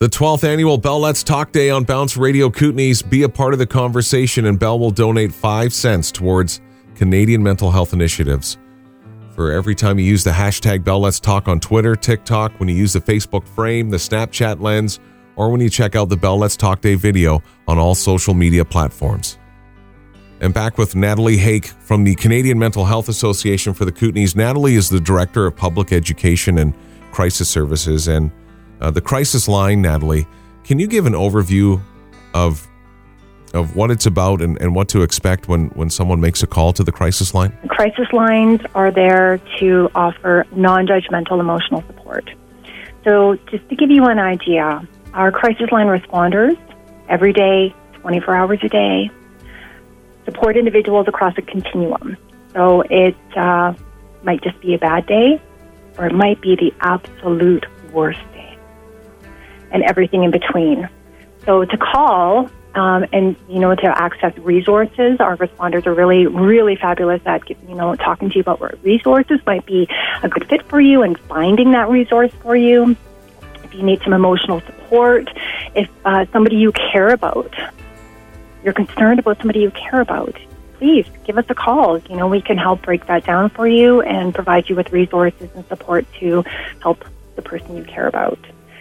The 12th annual Bell Let's Talk Day on Bounce Radio Kootenays. Be a part of the conversation, and Bell will donate 5 cents towards Canadian mental health initiatives. For every time you use the hashtag Bell Let's Talk on Twitter, TikTok, when you use the Facebook frame, the Snapchat lens, or when you check out the Bell Let's Talk Day video on all social media platforms. And back with Natalie Hake from the Canadian Mental Health Association for the Kootenays. Natalie is the Director of Public Education and Crisis Services, and the crisis line, Natalie, can you give an overview of what it's about and what to expect when someone makes a call to the crisis line? Crisis lines are there to offer non-judgmental emotional support. So just to give you an idea, our crisis line responders, every day, 24 hours a day, support individuals across a continuum. So it might just be a bad day, or it might be the absolute worst day, and everything in between. So to call and to access resources, our responders are really, really fabulous at talking to you about what resources might be a good fit for you and finding that resource for you. If you need some emotional support, if somebody you care about, you're concerned about somebody you care about, please give us a call. We can help break that down for you and provide you with resources and support to help the person you care about.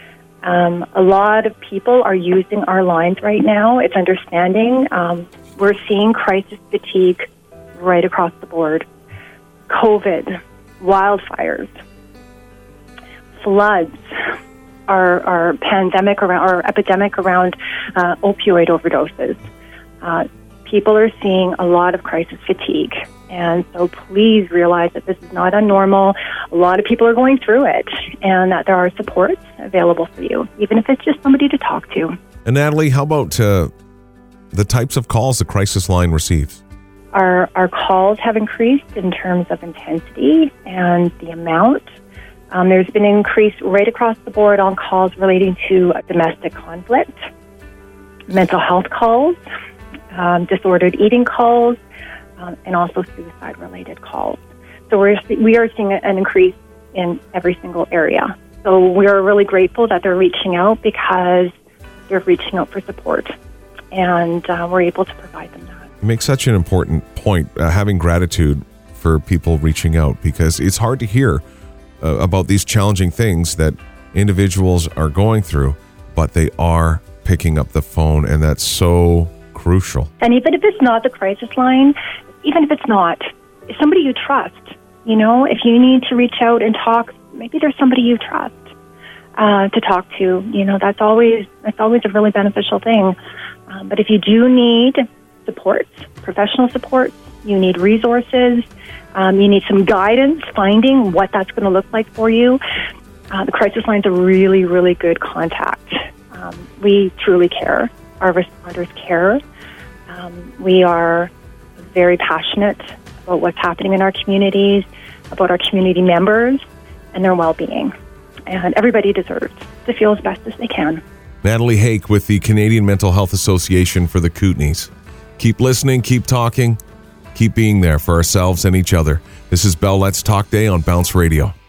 A lot of people are using our lines right now. It's understanding. We're seeing crisis fatigue right across the board. COVID, wildfires, floods, our pandemic around, our epidemic around opioid overdoses. People are seeing a lot of crisis fatigue. And so please realize that this is not abnormal. A lot of people are going through it, and that there are supports available for you, even if it's just somebody to talk to. And Natalie, how about the types of calls the crisis line receives? Our calls have increased in terms of intensity and the amount. There's been an increase right across the board on calls relating to domestic conflict, mental health calls, disordered eating calls, and also suicide-related calls. So we are seeing an increase in every single area. So we are really grateful that they're reaching out, because they're reaching out for support, and we're able to provide them that. You make such an important point, having gratitude for people reaching out, because it's hard to hear about these challenging things that individuals are going through, but they are picking up the phone, and that's so crucial. And even if it's not the crisis line, even if it's not, it's somebody you trust. If you need to reach out and talk, maybe there's somebody you trust to talk to. That's always a really beneficial thing. But if you do need support, professional support, you need resources, you need some guidance finding what that's going to look like for you, the crisis line's a really, really good contact. We truly care. Our responders care. We are very passionate about what's happening in our communities, about our community members and their well-being. And everybody deserves to feel as best as they can. Natalie Hake with the Canadian Mental Health Association for the Kootenays. Keep listening, keep talking, keep being there for ourselves and each other. This is Bell Let's Talk Day on Bounce Radio.